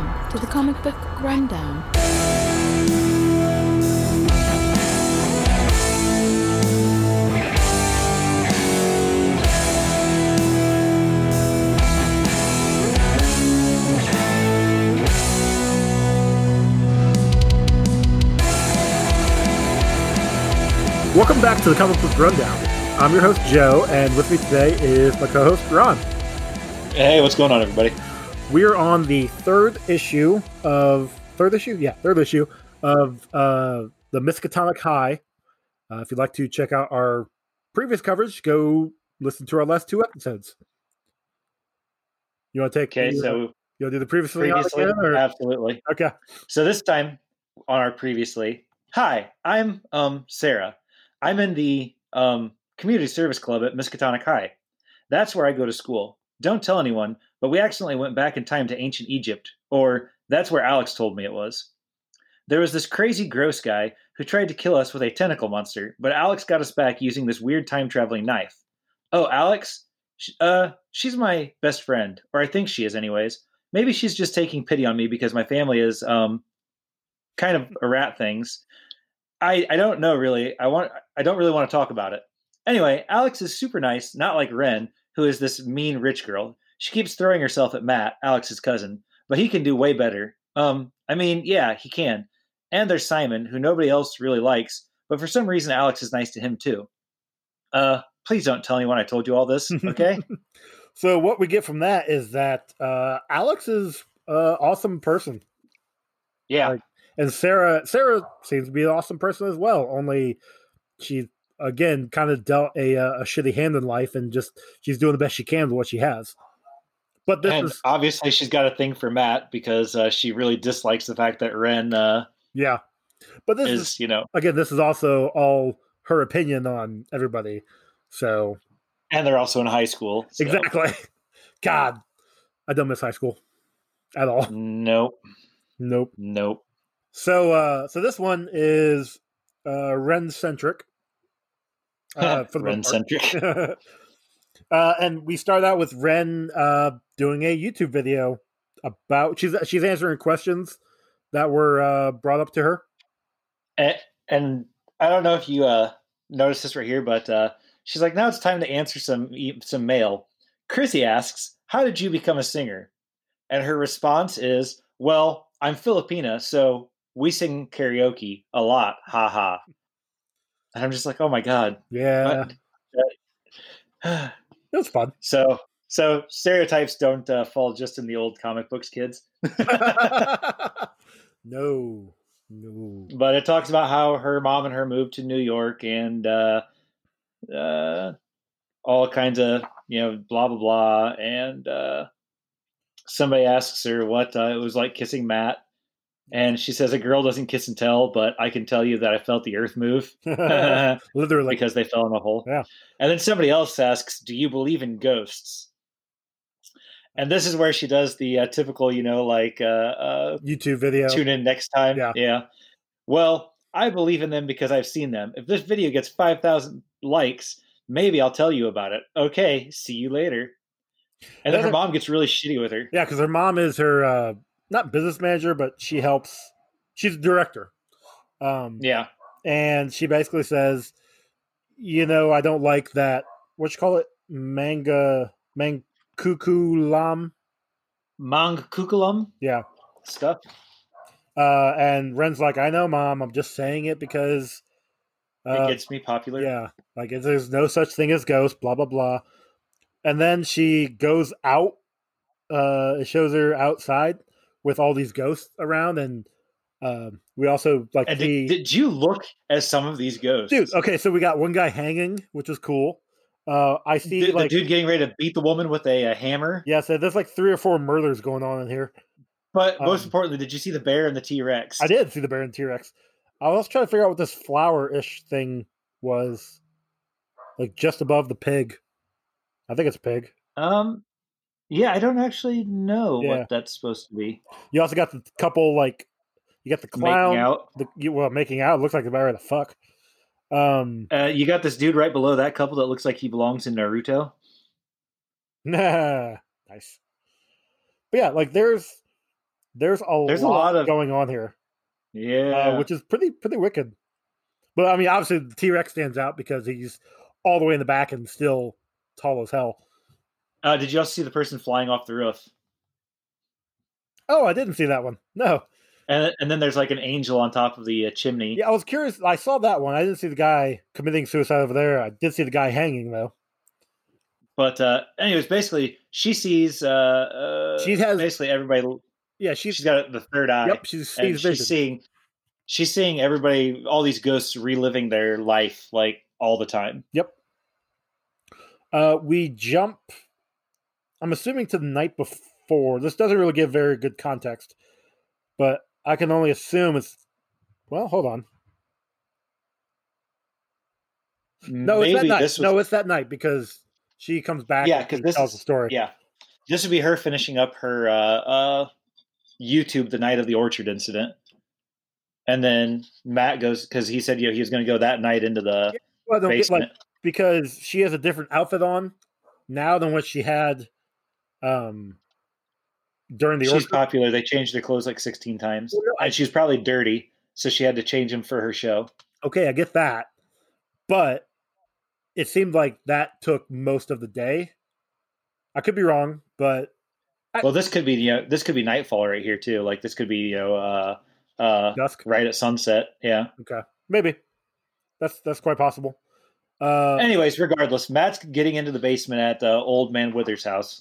Welcome to the Comic Book Rundown. Welcome back to the Comic Book Rundown. I'm your host, Joe, and with me today is my co-host, Ron. Hey, what's going on, everybody? We're on the third issue of the Miskatonic High. If you'd like to check out our previous coverage, go listen to our last two episodes. You want to take? Okay, so you want to do the previously previously, again, or? absolutely. Okay. So this time on our previously, hi, I'm Sarah. I'm in the community service club at Miskatonic High. That's where I go to school. Don't tell anyone, but we accidentally went back in time to ancient Egypt, or that's where Alex told me it was. There was this crazy gross guy who tried to kill us with a tentacle monster, but Alex got us back using this weird time-traveling knife. Oh, Alex? She's my best friend, or I think she is anyways. Maybe she's just taking pity on me because my family is kind of a rat things. I don't know really. I don't really want to talk about it. Anyway, Alex is super nice, not like Ren, who is this mean rich girl. She keeps throwing herself at Matt, Alex's cousin, but he can do way better. Yeah, he can. And there's Simon, who nobody else really likes, but for some reason Alex is nice to him too. Please don't tell anyone I told you all this, okay? So what we get from that is that Alex is an awesome person. Yeah. And Sarah seems to be an awesome person as well. Only she, again, kind of dealt a shitty hand in life, and just she's doing the best she can with what she has. But obviously she's got a thing for Matt because she really dislikes the fact that Ren. Yeah, but this is again, this is also all her opinion on everybody. So, and they're also in high school. So. Exactly. God, I don't miss high school at all. Nope. So this one is Ren-centric. Ren-centric. And we start out with Ren doing a YouTube video about she's answering questions that were brought up to her. And I don't know if you noticed this right here, but she's like, now it's time to answer some mail. Chrissy asks, how did you become a singer? And her response is, well, I'm Filipina, so we sing karaoke a lot. Ha ha. And I'm just like, oh my God. Yeah. It was fun. So stereotypes don't fall just in the old comic books, kids. No. But it talks about how her mom and her moved to New York and all kinds of, blah, blah, blah. And somebody asks her what it was like kissing Matt. And she says, a girl doesn't kiss and tell, but I can tell you that I felt the earth move. Literally. Because they fell in a hole. Yeah. And then somebody else asks, do you believe in ghosts? And this is where she does the typical, YouTube video. Tune in next time. Yeah. Well, I believe in them because I've seen them. If this video gets 5,000 likes, maybe I'll tell you about it. Okay, see you later. And then her mom gets really shitty with her. Yeah, because her mom is her... not business manager, but she helps. She's a director. Yeah. And she basically says, I don't like that. What you call it? Mangkukulam? Mangkukulam? Yeah. Stuff. And Ren's like, I know, Mom. I'm just saying it because... it gets me popular. Yeah. Like, there's no such thing as ghosts, blah, blah, blah. And then she goes out. It shows her outside with all these ghosts around, and we also like. And did you look at some of these ghosts, dude? Okay, so we got one guy hanging, which is cool. I see the dude getting ready to beat the woman with a hammer. Yeah, so there's like 3 or 4 murders going on in here. But most importantly, did you see the bear and the T-Rex? I did see the bear and T-Rex. I was trying to figure out what this flower-ish thing was, like just above the pig. I think it's a pig. Yeah, I don't actually know what that's supposed to be. You also got the couple, you got the clown. Making out. Making out. It looks like they're ready to fuck. You got this dude right below that couple that looks like he belongs in Naruto. Nah, nice. But yeah, there's There's a a lot lot of going on here, yeah. which is pretty wicked. But I mean, obviously the T-Rex stands out because he's all the way in the back and still tall as hell. Did you also see the person flying off the roof? Oh, I didn't see that one. No. And then there's like an angel on top of the chimney. Yeah, I was curious. I saw that one. I didn't see the guy committing suicide over there. I did see the guy hanging though. But anyways, basically, she sees She has basically everybody. Yeah, She's got the third eye. Yep, she sees vision. She's seeing everybody, all these ghosts reliving their life like all the time. Yep. We jump. I'm assuming to the night before. This doesn't really give very good context, but I can only assume it's. Well, hold on. No, it's that night. No, it's that night because she comes back. Yeah, because this tells the story. Yeah, this would be her finishing up her YouTube the night of the orchard incident, and then Matt goes because he said he was going to go that night into the basement because she has a different outfit on now than what she had during the. She's popular. They changed their clothes like 16 times, and she's probably dirty, so she had to change them for her show. Okay, I get that, but it seemed like that took most of the day. I could be wrong, but well, this could be this could be nightfall right here too. Like this could be dusk right at sunset. Yeah. Okay, maybe that's quite possible. Anyways, regardless, Matt's getting into the basement at Old Man Withers' house.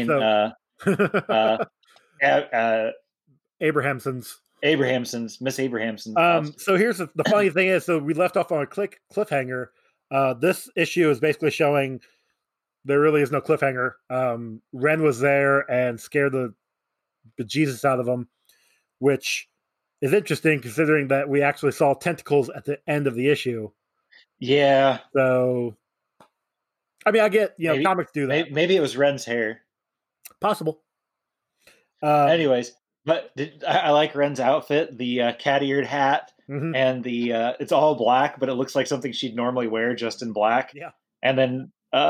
Abrahamson's. Miss Abrahamson's house. So here's the funny thing is, so we left off on a cliffhanger. This issue is basically showing there really is no cliffhanger. Ren was there and scared the bejesus out of him, which is interesting considering that we actually saw tentacles at the end of the issue. Yeah. So, I mean, I get, maybe, comics do that. Maybe it was Ren's hair. Possible. Anyways, but I like Ren's outfit, the cat-eared hat, and the it's all black, but it looks like something she'd normally wear just in black. Yeah. And then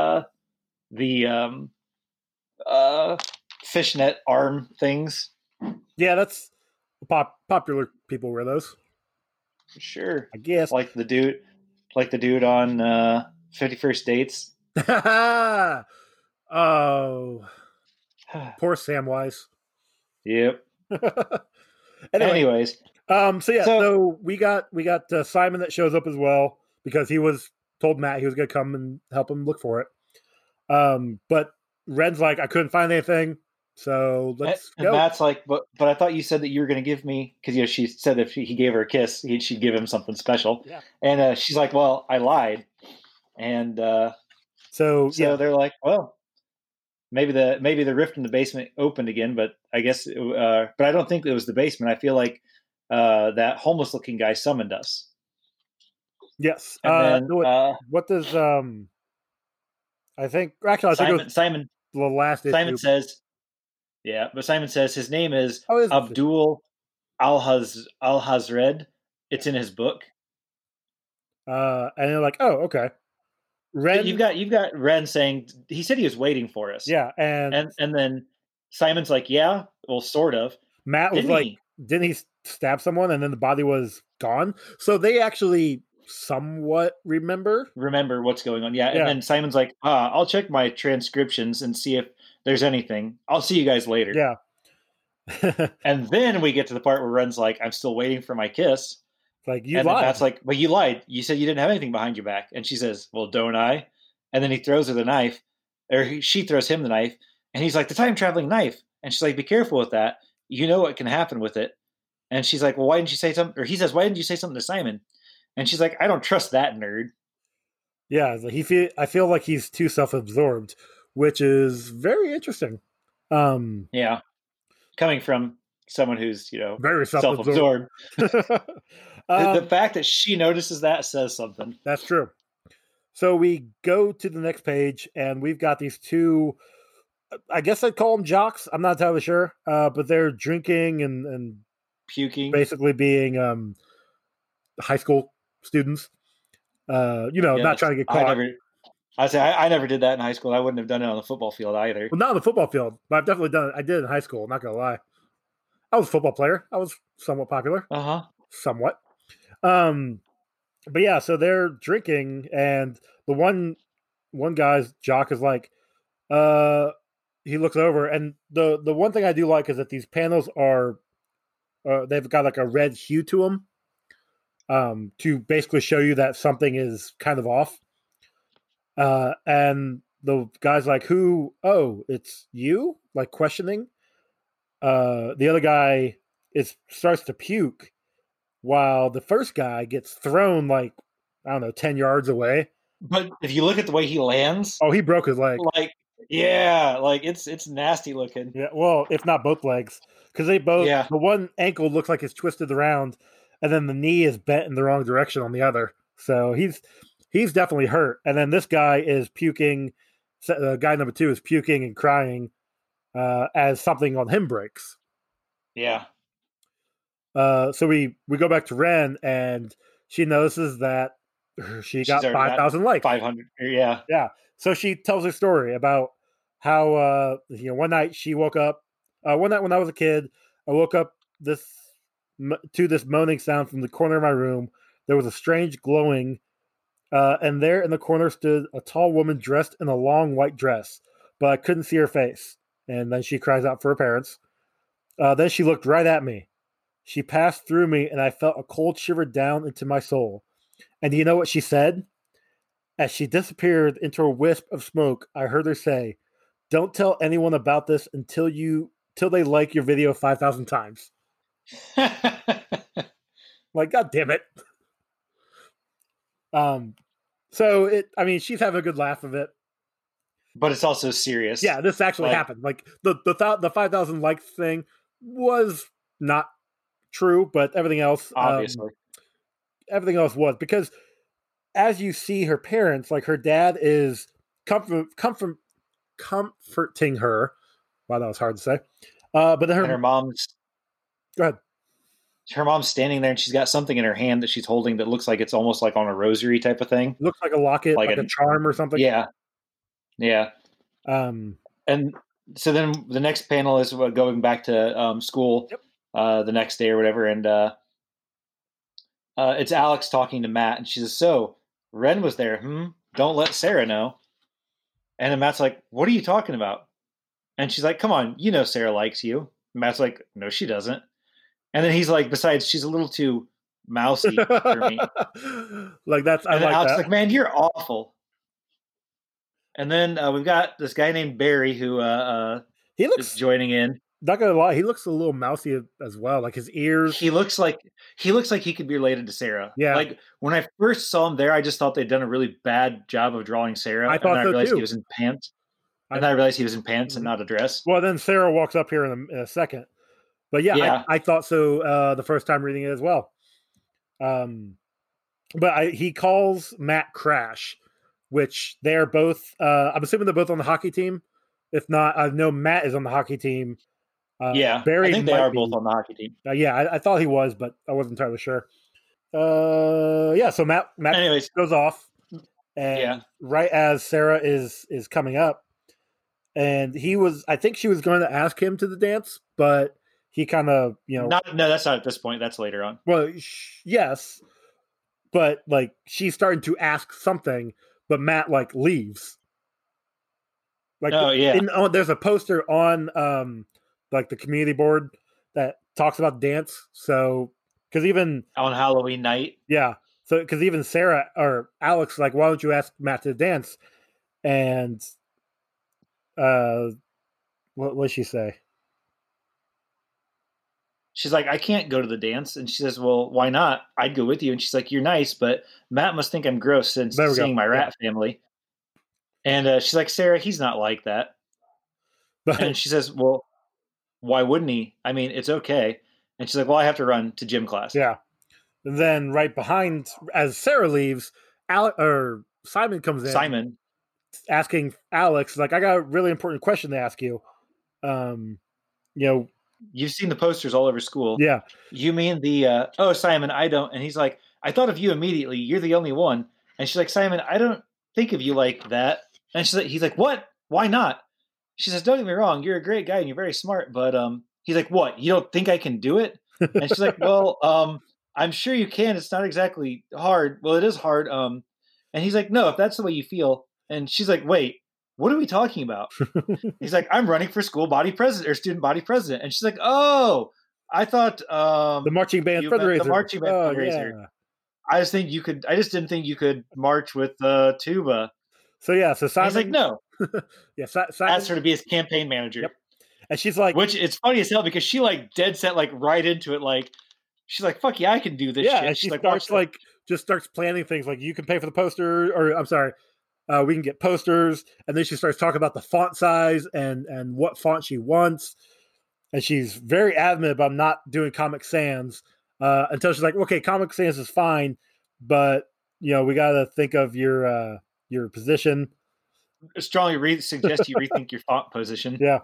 the fishnet arm things. Yeah, that's popular. People wear those. For sure. I guess. Like the dude on 51st Dates. Oh. Poor Samwise. Yep. Anyways. So we got Simon that shows up as well because he was told Matt he was going to come and help him look for it. But Ren's like, I couldn't find anything, so let's go. And Matt's like, but I thought you said that you were going to give me, because she said if he gave her a kiss, she'd give him something special. Yeah. And she's like, well, I lied. And so they're like, well, maybe the rift in the basement opened again, but I guess, but I don't think it was the basement. I feel like that homeless looking guy summoned us. Yes. What does I think Simon the last issue. Simon says, yeah, but Simon says his name is Abdul Al-Hazred. It's in his book. And they're like, oh, okay. Ren, you've got Ren saying he said he was waiting for us. Yeah, and then Simon's like, yeah, well, sort of. Matt was didn't he stab someone and then the body was gone? So they actually somewhat remember what's going on. Yeah. And then Simon's like, I'll check my transcriptions and see if there's anything. I'll see you guys later. Yeah. And then we get to the part where Ren's like, I'm still waiting for my kiss. Like, you lied. That's like, but you lied. You said you didn't have anything behind your back. And she says, well, don't I? And then he throws her the knife, or she throws him the knife. And he's like, the time traveling knife. And she's like, be careful with that. You know what can happen with it. And she's like, well, why didn't you say something? Or he says, why didn't you say something to Simon? And she's like, I don't trust that nerd. Yeah, I feel like he's too self-absorbed, which is very interesting. Yeah, coming from someone who's very self-absorbed. The fact that she notices that says something. That's true. So we go to the next page, and we've got these two. I guess I'd call them jocks. I'm not entirely sure, but they're drinking and puking, basically being high school students, not trying to get caught. I never did that in high school. I wouldn't have done it on the football field either. Well, not on the football field, but I've definitely done it. I did it in high school. I'm not gonna lie. I was a football player. I was somewhat popular, somewhat. But yeah, so they're drinking, and the one guy's jock is like, he looks over, and the one thing I do like is that these panels are, they've got like a red hue to them, to basically show you that something is kind of off. And the guy's like, "Who? Oh, it's you?" Like questioning. The other guy starts to puke, while the first guy gets thrown like, I don't know, 10 yards away. But if you look at the way he lands, Oh, he broke his leg. like it's nasty looking. Yeah, well, if not both legs, because they both. Yeah. The one ankle looks like it's twisted around, and then the knee is bent in the wrong direction on the other. So he's definitely hurt. And then this guy is puking. Guy number 2 is puking and crying as something on him breaks. Yeah. So we go back to Ren, and she notices that she got 5,000 likes. 500. Yeah. Yeah. So she tells her story about how one night she woke up. One night when I was a kid, I woke up to this moaning sound from the corner of my room. There was a strange glowing, and there in the corner stood a tall woman dressed in a long white dress, but I couldn't see her face. And then she cries out for her parents. Then she looked right at me. She passed through me, and I felt a cold shiver down into my soul. And do you know what she said? As she disappeared into a wisp of smoke, I heard her say, "Don't tell anyone about this until they like your video 5,000 times." Like, God damn it. So she's having a good laugh of it. But it's also serious. Yeah, this actually happened. Like the 5,000 likes thing was not true, but everything else, obviously, everything else was, because as you see her parents, like her dad is comforting her. Wow, that was hard to say. But then her mom's. Go ahead. Her mom's standing there, and she's got something in her hand that she's holding that looks like it's almost like on a rosary type of thing. Looks like a locket, like a charm or something. Yeah, yeah. And so then the next panel is going back to school. Yep. The next day or whatever, and it's Alex talking to Matt, and she says, "So Ren was there? Don't let Sarah know." And then Matt's like, "What are you talking about?" And she's like, "Come on, you know Sarah likes you." And Matt's like, "No, she doesn't." And then he's like, "Besides, she's a little too mousy for me." Like that's. And then Alex is like, "Man, you're awful." And then we've got this guy named Barry who he looks is joining in. Not gonna lie, he looks a little mousy as well. Like his ears. He looks like he could be related to Sarah. Yeah. Like when I first saw him there, I just thought they'd done a really bad job of drawing Sarah. I thought and then I realized too. He was in pants. And then I realized he was in pants and not a dress. Well, then Sarah walks up here in a second. But yeah. I thought so the first time reading it as well. But he calls Matt Crash, which they're both. I'm assuming they're both on the hockey team. If not, I know Matt is on the hockey team. Barry, I think they are both on the hockey team. I thought he was, but I wasn't entirely sure. So Matt anyways goes off, and right as Sarah is coming up, and I think she was going to ask him to the dance, but he kind of, no, that's not at this point. That's later on. Well, yes, but like she's starting to ask something, but Matt like leaves. Like, there's a poster on like the community board that talks about dance. So, because even on Halloween night, so because even Sarah or Alex like, why don't you ask Matt to dance? And what did she say? She's like, "I can't go to the dance," and she says, "Well, why not? I'd go with you." And she's like, "You're nice, but Matt must think I'm gross since seeing my rat family." And she's like, "Sarah, he's not like that." And she says, "Well, why wouldn't he? I mean, it's okay." And she's like, "Well, I have to run to gym class." Yeah. And then right behind, as Sarah leaves, Simon comes in. Simon asking Alex, like, "I got a really important question to ask you. You've seen the posters all over school. Yeah. You mean the Simon, I don't." And he's like, "I thought of you immediately. You're the only one." And she's like, "Simon, I don't think of you like that." And he's like, "What? Why not?" She says, "Don't get me wrong. You're a great guy and you're very smart, but He's like, what? You don't think I can do it? And she's like, well, I'm sure you can. It's not exactly hard. Well, it is hard. And he's like, no, if that's the way you feel. And she's like, wait, what are we talking about? He's like, I'm running for school body president or student body president. And she's like, oh, I thought the marching band fundraiser. The marching band fundraiser. Yeah. I just didn't think you could march with tuba. So yeah, so Simon. He's like, no. Yeah, Simon asked her to be his campaign manager. Yep. And she's like, which it's funny as hell because she like dead set like right into it. Like she's like, fuck yeah, I can do this. Yeah, shit. And she starts planning things like you can pay for the poster, or I'm sorry, we can get posters, and then she starts talking about the font size and what font she wants, and she's very adamant about not doing Comic Sans until she's like, okay, Comic Sans is fine, but we got to think of your position. I strongly suggest you rethink your font position. Yeah.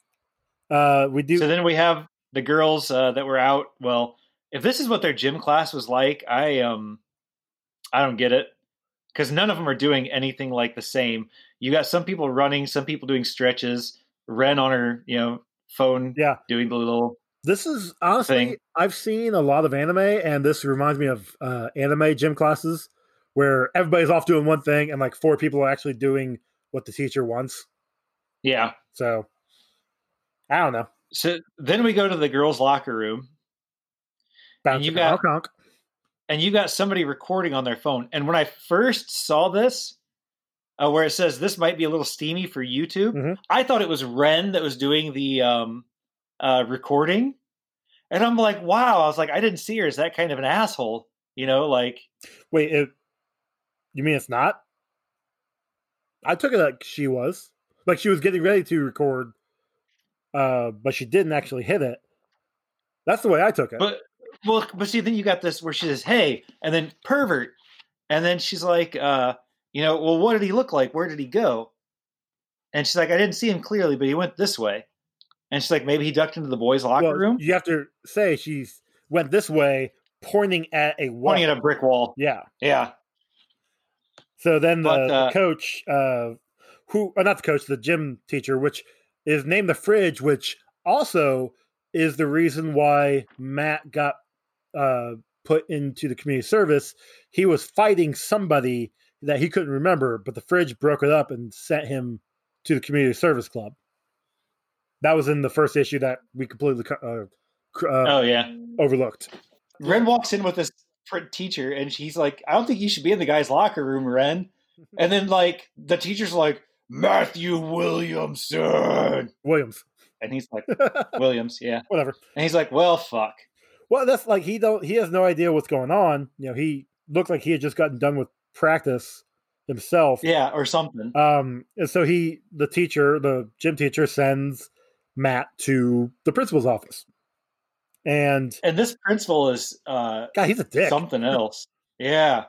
We do. So then we have the girls that were out. Well, if this is what their gym class was like, I don't get it, because none of them are doing anything like the same. You got some people running, some people doing stretches. Ren on her, phone, doing the little. This is honestly, thing. I've seen a lot of anime, and this reminds me of anime gym classes where everybody's off doing one thing, and like 4 people are actually doing what the teacher wants. Yeah. So. I don't know. So then we go to the girls' locker room. And you got somebody recording on their phone. And when I first saw this, where it says this might be a little steamy for YouTube, I thought it was Ren that was doing the recording. And I'm like, wow. I was like, I didn't see her as that kind of an asshole. Like. Wait, you mean it's not? I took it like she was. Like she was getting ready to record. But she didn't actually hit it. That's the way I took it. But see, then you got this where she says, hey, and then pervert. And then she's like, well, what did he look like? Where did he go? And she's like, I didn't see him clearly, but he went this way. And she's like, maybe he ducked into the boys' locker room. You have to say she went this way, pointing at a wall. Pointing at a brick wall. Yeah. Yeah. So then the coach, not the coach, the gym teacher, which is named the Fridge, which also is the reason why Matt got put into the community service. He was fighting somebody that he couldn't remember, but the Fridge broke it up and sent him to the community service club. That was in the first issue that we completely overlooked. Ren walks in with this teacher, and she's like, I don't think you should be in the guy's locker room, Ren. And then like the teacher's like, Matthew Williams. And he's like, Williams, yeah. Whatever. And he's like, well, fuck. Well, that's like he has no idea what's going on. He looked like he had just gotten done with practice himself. Yeah, or something. And so the gym teacher sends Matt to the principal's office. And this principal is God, he's a dick. Something else. Yeah.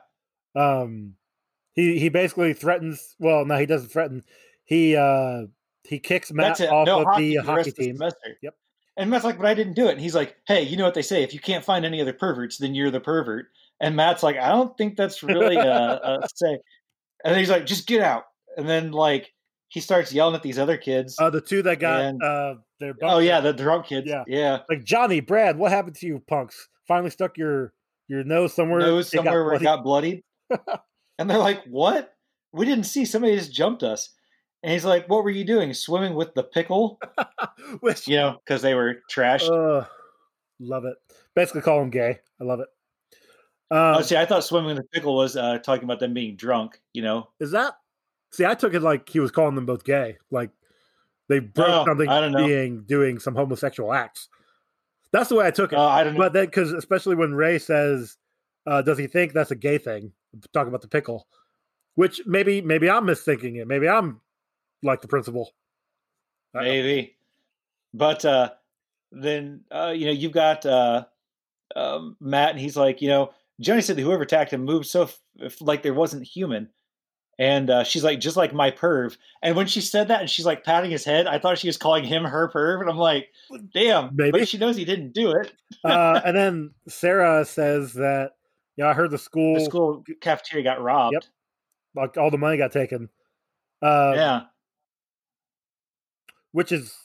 He basically threatens. Well, no, he doesn't threaten. He kicks Matt off of the hockey team. Yep. And Matt's like, but I didn't do it. And he's like, hey, you know what they say? If you can't find any other perverts, then you're the pervert. And Matt's like, I don't think that's really a say. And then he's like, just get out. And then like he starts yelling at these other kids. The 2 that got their oh yeah, the drunk kids. Yeah. Like Johnny, Brad, what happened to you, punks? Finally stuck your nose somewhere. Where it got bloodied. And they're like, what? We didn't see. Somebody just jumped us. And he's like, what were you doing? Swimming with the pickle? Which, because they were trash. Love it. Basically call him gay. I love it. See, I thought swimming with the pickle was talking about them being drunk, Is that? See, I took it like he was calling them both gay. Like they broke something doing some homosexual acts. That's the way I took it. I don't know. But then, because especially when Ray says, does he think that's a gay thing? Talking about the pickle, which maybe I'm misthinking it. Maybe I'm like the principal. Maybe, but then you've got Matt, and he's like, Johnny said that whoever attacked him moved so like there wasn't human, and she's like, just like my perv. And when she said that, and she's like patting his head, I thought she was calling him her perv, and I'm like, damn, maybe. But she knows he didn't do it. And then Sarah says that. I heard the school cafeteria got robbed. Yep. Like all the money got taken. Yeah. Which is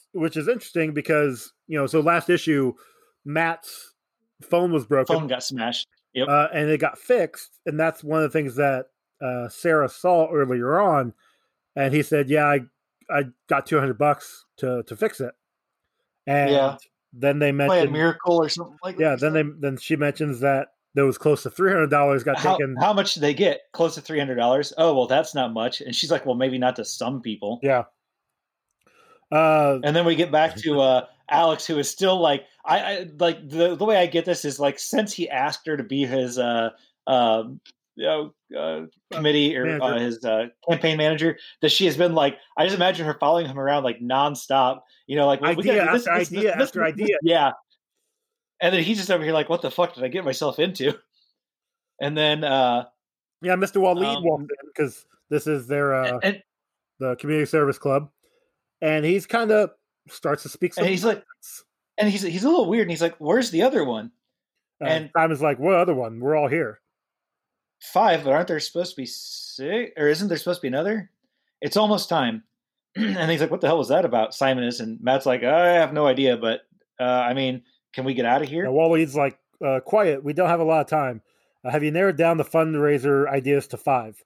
which is interesting because so last issue, Matt's phone was broken. Phone got smashed. Yep. And it got fixed, and that's one of the things that Sarah saw earlier on, and he said, "Yeah, I got $200 to fix it." And then they mentioned Play a miracle or something like that. Yeah, then she mentions that there was close to $300 got taken. How much did they get? Close to $300. Oh, well, that's not much. And she's like, well, maybe not to some people. Yeah. And then we get back to Alex, who is still like, I like the way I get this is like, since he asked her to be his committee or his campaign manager, that she has been like, I just imagine her following him around like nonstop, like idea after idea. Yeah. And then he's just over here like, what the fuck did I get myself into? And then Mr. Waleed walked in because this is their the community service club, and he's kind of starts to speak. And he's like, and he's a little weird, and he's like, "Where's the other one?" And Simon's like, "What other one? We're all here." 5, but aren't there supposed to be 6? Or isn't there supposed to be another? It's almost time. And he's like, "What the hell was that about?" Simon is, and Matt's like, "I have no idea, but I mean, can we get out of here?" And Waleed's like, "Quiet. We don't have a lot of time. Have you narrowed down the fundraiser ideas to 5?"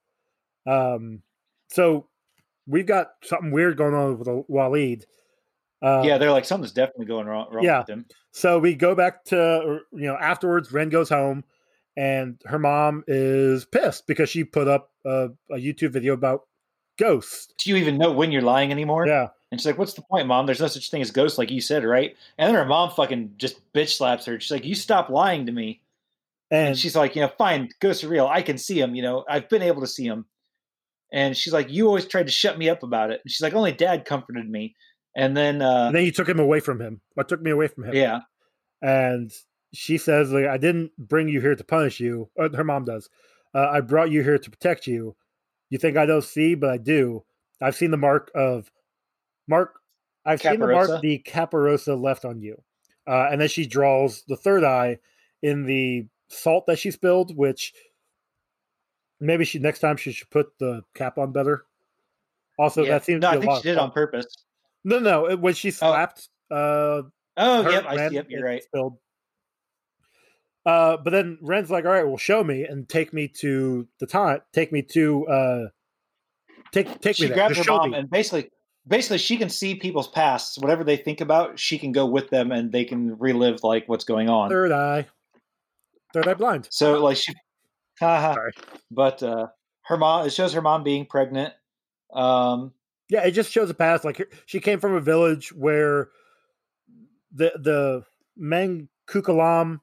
So we've got something weird going on with Waleed. They're like, something's definitely going wrong with him. So we go back to, afterwards, Ren goes home, and her mom is pissed because she put up a YouTube video about ghosts. Do you even know when you're lying anymore? Yeah. And she's like, what's the point, Mom? There's no such thing as ghosts, like you said, right? And then her mom fucking just bitch slaps her. She's like, you stop lying to me. And she's like, fine, ghosts are real. I can see them. I've been able to see them. And she's like, you always tried to shut me up about it. And she's like, only Dad comforted me. And then you took him away from him. What took me away from him? Yeah. And she says, like, I didn't bring you here to punish you. Or her mom does. I brought you here to protect you. You think I don't see, but I do. I've seen the mark the Caparosa left on you. And then she draws the third eye in the salt that she spilled, which maybe next time she should put the cap on better. Also, that seems I think she did it on purpose. No. When she slapped, yep, you're right. Spilled. But then Ren's like, "All right, well, show me and take me to the time. Take me to take me." She grabs her mom and basically she can see people's pasts, whatever they think about. She can go with them and they can relive like what's going on. Third eye blind. So like she, but her mom. It shows her mom being pregnant. It just shows a past. Like she came from a village where the Mengkukalam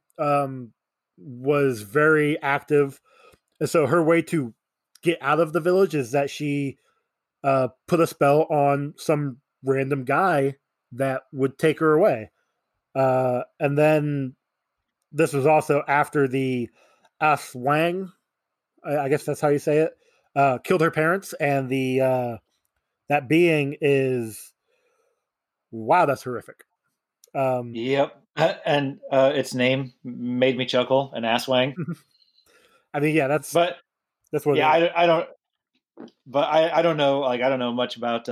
was very active, and so her way to get out of the village is that she put a spell on some random guy that would take her away. And then this was also after the Aswang, I guess that's how you say it, killed her parents, and the that being is, wow, that's horrific. Yep. And its name made me chuckle, an Aswang. I mean, that's what. Yeah, I don't. But I don't know. Like, I don't know much about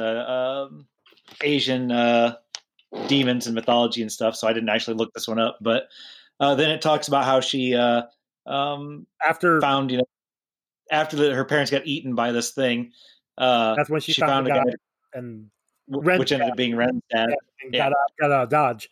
Asian demons and mythology and stuff, so I didn't actually look this one up. But then it talks about how she after her parents got eaten by this thing. That's when she found a guy, and which ended up being Ren's dad. Got out of Dodge.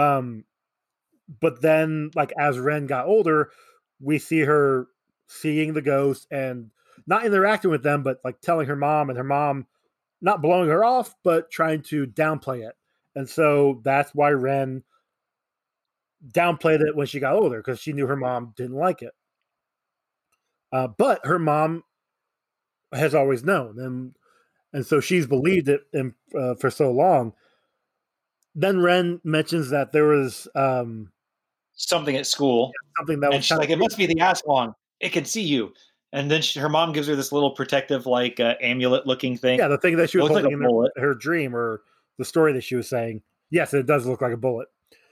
But then, like, as Ren got older, we see her seeing the ghost and not interacting with them, but like telling her mom, and her mom not blowing her off, but trying to downplay it. And so that's why Ren downplayed it when she got older, because she knew her mom didn't like it. But her mom has always known, and so she's believed it for so long. Then Ren mentions that there was something at school, something that was she's like, it must be the Aswang. It can see you. And then her mom gives her this little protective, like amulet-looking thing. Yeah, the thing that she was holding in her dream, or the story that she was saying. Yes, it does look like a bullet.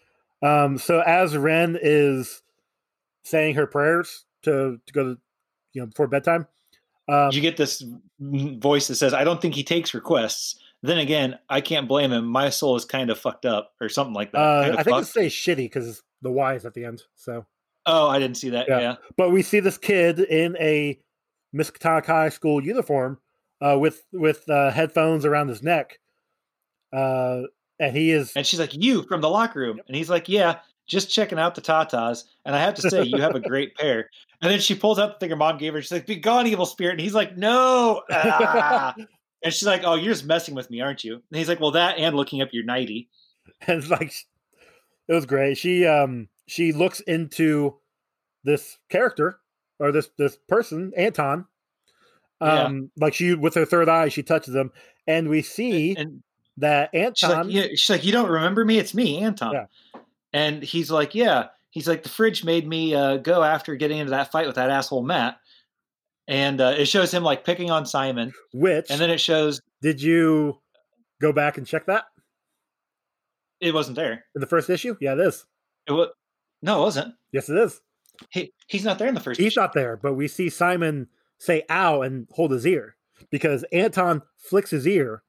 So as Ren is saying her prayers to go to, before bedtime, you get this voice that says, "I don't think he takes requests." Then again, I can't blame him. My soul is kind of fucked up or something like that. Kind of I think it fucked. says shitty because the Y is at the end. So Oh, I didn't see that. Yeah. But we see this kid in a Miskatonic High School uniform with headphones around his neck. And he is. And she's like, "You from the locker room?" And he's like, "Yeah, just checking out the Tatas. And I have to say, you have a great pair." And then she pulls out the thing her mom gave her. She's like, "Be gone, evil spirit." And he's like, "No." Ah. And she's like, "Oh, you're just messing with me, aren't you?" And he's like, "Well, that and looking up your nightie." And it's like, it was great. She looks into this character or this person, Anton. Like she with her third eye, she touches him, and we see that Anton. She's like, "You don't remember me? It's me, Anton." Yeah. And he's like, "Yeah." He's like, "The fridge made me go after getting into that fight with that asshole Matt." And it shows him like picking on Simon. And then it shows. Did you go back and check that? It wasn't there in the first issue. Yeah, it is. No, it wasn't. Yes, it is. He's not there in the first. He's not there, but we see Simon say "ow" and hold his ear because Anton flicks his ear.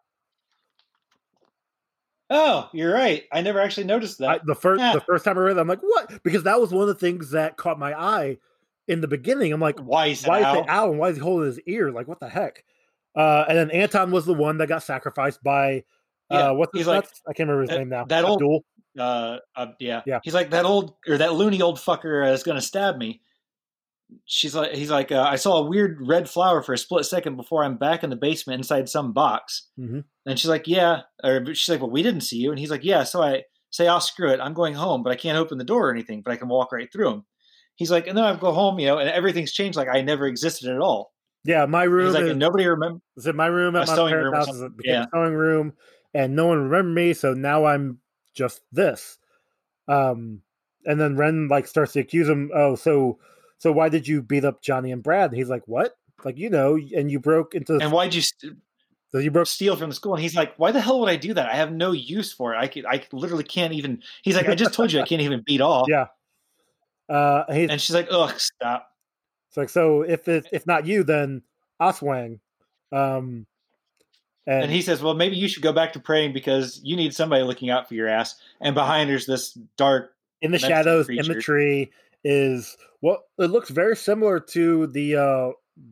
Oh, you're right. I never actually noticed that. The first time I read it, I'm like, what? Because that was one of the things that caught my eye in the beginning. I'm like, why is he ow and why is he holding his ear? Like, what the heck? And then Anton was the one that got sacrificed by what's his nuts? I can't remember his name now. That Abdul. Yeah. He's like, that loony old fucker is going to stab me. He's like, I saw a weird red flower for a split second before I'm back in the basement inside some box. Mm-hmm. And she's like, yeah. Or she's like, well, we didn't see you. And he's like, yeah. So I say, "I'll screw it. I'm going home, but I can't open the door or anything, but I can walk right through him." He's like, and then I go home, and everything's changed. Like I never existed at all. Yeah. My room. He's like, and nobody remembers. Is it my room at my parents' house? A sewing room, and no one remembered me. So now I'm just this. And then Ren like starts to accuse him. Oh, so why did you beat up Johnny and Brad? And he's like, what? Like, and you broke into. And why'd you? So you broke steal from the school. And he's like, why the hell would I do that? I have no use for it. I literally can't even. He's like, I just told you I can't even beat off. Yeah. And she's like, ugh, stop. It's like, so if not you, then Aswang. And he says, well, maybe you should go back to praying because you need somebody looking out for your ass. And behind there's this dark in the shadows creature. In the tree is it looks very similar to the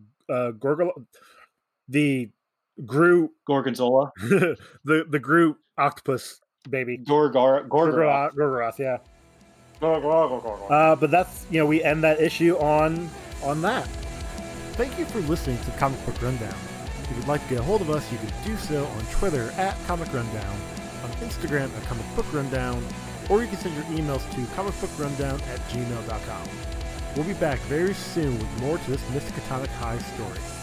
Groot Gorgonzola. the Groot octopus baby. Gorgoroth, yeah. But that's we end that issue on that. Thank you for listening to Comic Book Rundown. If you'd like to get a hold of us, you can do so on Twitter at Comic Rundown, on Instagram at Comic Book Rundown, or you can send your emails to comicbookrundown@gmail.com. We'll be back very soon with more to this Miskatonic High story.